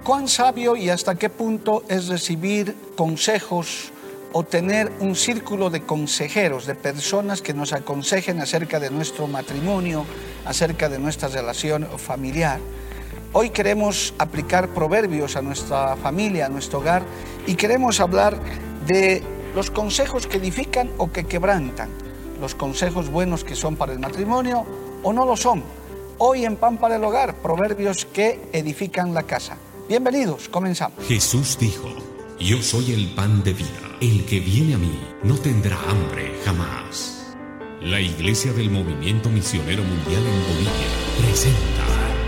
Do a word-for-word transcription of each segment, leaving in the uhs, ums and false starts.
¿Cuán sabio y hasta qué punto es recibir consejos o tener un círculo de consejeros, de personas que nos aconsejen acerca de nuestro matrimonio, acerca de nuestra relación familiar? Hoy queremos aplicar proverbios a nuestra familia, a nuestro hogar, y queremos hablar de los consejos que edifican o que quebrantan, los consejos buenos que son para el matrimonio o no lo son. Hoy en Pan para el Hogar, proverbios que edifican la casa. Bienvenidos, comenzamos. Jesús dijo: yo soy el pan de vida. El que viene a mí no tendrá hambre jamás. La Iglesia del Movimiento Misionero Mundial en Bolivia presenta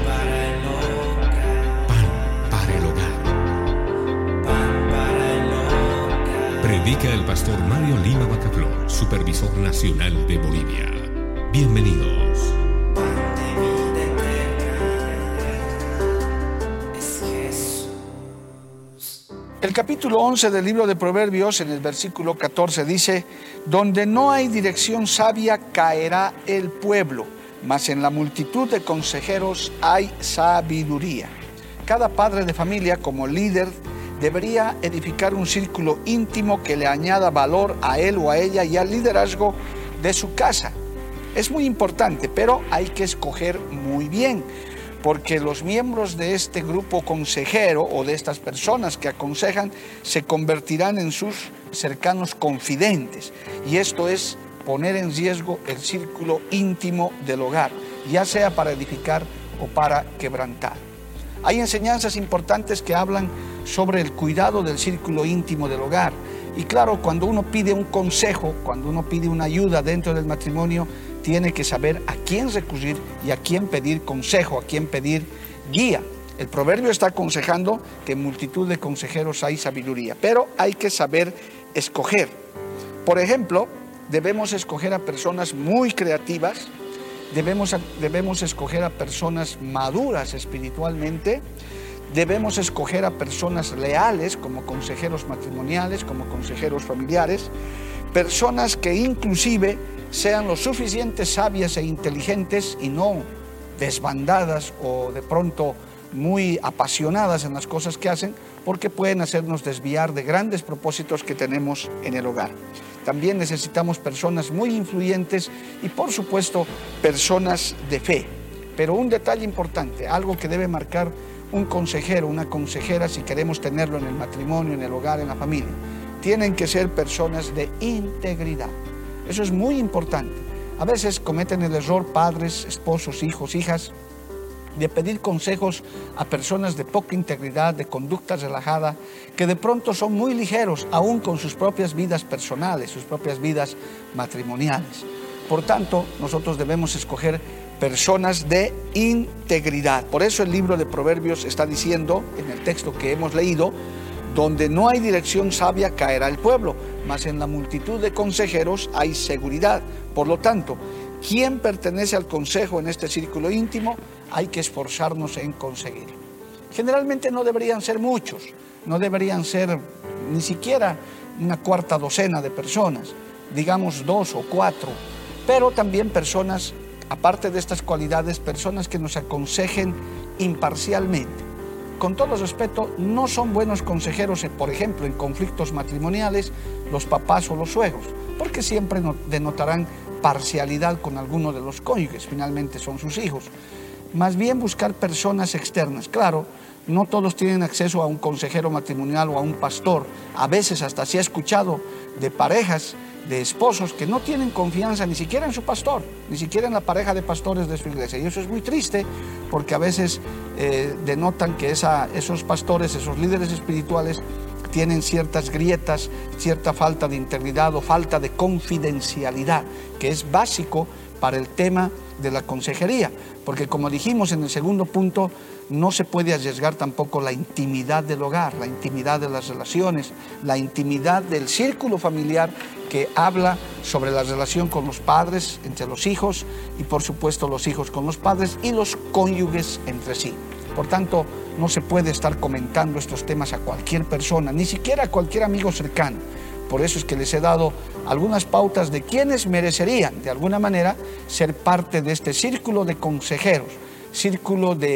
Pan para el Hogar. Pan para el Hogar. Predica el pastor Mario Lima Bacaflor, supervisor nacional de Bolivia. Bienvenidos. El capítulo once del libro de Proverbios, en el versículo catorce, dice: donde no hay dirección sabia caerá el pueblo, mas en la multitud de consejeros hay sabiduría. Cada padre de familia, como líder, debería edificar un círculo íntimo que le añada valor a él o a ella y al liderazgo de su casa. Es muy importante, pero hay que escoger muy bien, porque los miembros de este grupo consejero o de estas personas que aconsejan se convertirán en sus cercanos confidentes, y esto es poner en riesgo el círculo íntimo del hogar, ya sea para edificar o para quebrantar. Hay enseñanzas importantes que hablan sobre el cuidado del círculo íntimo del hogar, y claro, cuando uno pide un consejo, cuando uno pide una ayuda dentro del matrimonio, tiene que saber a quién recurrir y a quién pedir consejo, a quién pedir guía. El proverbio está aconsejando que en multitud de consejeros hay sabiduría, pero hay que saber escoger. Por ejemplo, debemos escoger a personas muy creativas, debemos, debemos escoger a personas maduras espiritualmente, debemos escoger a personas leales como consejeros matrimoniales, como consejeros familiares, personas que inclusive sean lo suficiente sabias e inteligentes y no desbandadas o de pronto muy apasionadas en las cosas que hacen, porque pueden hacernos desviar de grandes propósitos que tenemos en el hogar. También necesitamos personas muy influyentes y, por supuesto, personas de fe. Pero un detalle importante, algo que debe marcar un consejero, una consejera, si queremos tenerlo en el matrimonio, en el hogar, en la familia, tienen que ser personas de integridad. Eso es muy importante. A veces cometen el error padres, esposos, hijos, hijas, de pedir consejos a personas de poca integridad, de conducta relajada, que de pronto son muy ligeros, aún con sus propias vidas personales, sus propias vidas matrimoniales. Por tanto, nosotros debemos escoger personas de integridad. Por eso el libro de Proverbios está diciendo, en el texto que hemos leído, donde no hay dirección sabia caerá el pueblo, mas en la multitud de consejeros hay seguridad. Por lo tanto, ¿quién pertenece al consejo en este círculo íntimo? Hay que esforzarnos en conseguirlo. Generalmente no deberían ser muchos, no deberían ser ni siquiera una cuarta docena de personas, digamos dos o cuatro, pero también personas, aparte de estas cualidades, personas que nos aconsejen imparcialmente. Con todo respeto, no son buenos consejeros, por ejemplo, en conflictos matrimoniales, los papás o los suegros, porque siempre denotarán parcialidad con alguno de los cónyuges, finalmente son sus hijos. Más bien buscar personas externas. Claro, no todos tienen acceso a un consejero matrimonial o a un pastor. A veces hasta se ha escuchado de parejas, de esposos que no tienen confianza ni siquiera en su pastor, ni siquiera en la pareja de pastores de su iglesia. Y eso es muy triste, porque a veces eh, denotan que esa, esos pastores, esos líderes espirituales tienen ciertas grietas, cierta falta de integridad o falta de confidencialidad, que es básico para el tema de la consejería, porque como dijimos en el segundo punto, no se puede arriesgar tampoco la intimidad del hogar, la intimidad de las relaciones, la intimidad del círculo familiar, que habla sobre la relación con los padres, entre los hijos, y por supuesto los hijos con los padres y los cónyuges entre sí. Por tanto, no se puede estar comentando estos temas a cualquier persona, ni siquiera a cualquier amigo cercano. Por eso es que les he dado algunas pautas de quienes merecerían, de alguna manera, ser parte de este círculo de consejeros, círculo de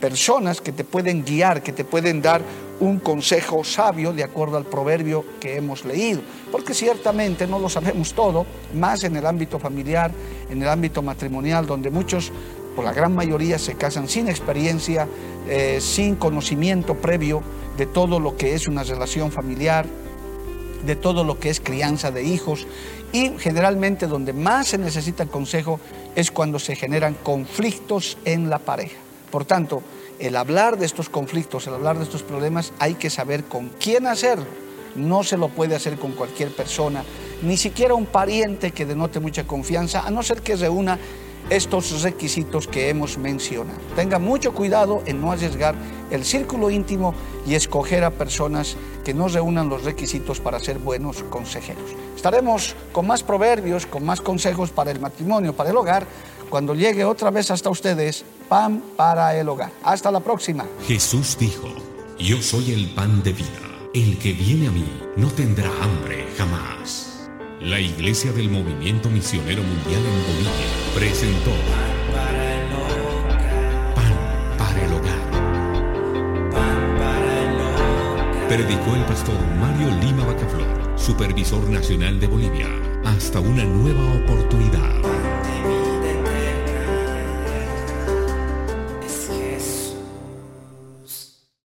personas que te pueden guiar, que te pueden dar un consejo sabio de acuerdo al proverbio que hemos leído, porque ciertamente no lo sabemos todo, más en el ámbito familiar, en el ámbito matrimonial, donde muchos, por la gran mayoría, se casan sin experiencia, eh, sin conocimiento previo de todo lo que es una relación familiar, de todo lo que es crianza de hijos, y generalmente donde más se necesita el consejo es cuando se generan conflictos en la pareja. Por tanto, el hablar de estos conflictos, el hablar de estos problemas, hay que saber con quién hacerlo. No se lo puede hacer con cualquier persona, ni siquiera un pariente que denote mucha confianza, a no ser que reúna estos requisitos que hemos mencionado. Tenga mucho cuidado en no arriesgar el círculo íntimo y escoger a personas que no reúnan los requisitos para ser buenos consejeros. Estaremos con más proverbios, con más consejos para el matrimonio, para el hogar, cuando llegue otra vez hasta ustedes, Pan para el Hogar. Hasta la próxima. Jesús dijo: yo soy el pan de vida. El que viene a mí no tendrá hambre jamás. La Iglesia del Movimiento Misionero Mundial en Bolivia presentó Pan para el Hogar. Pan para el Hogar. Predicó el pastor Mario Lima Bacaflor, supervisor nacional de Bolivia. Hasta una nueva oportunidad.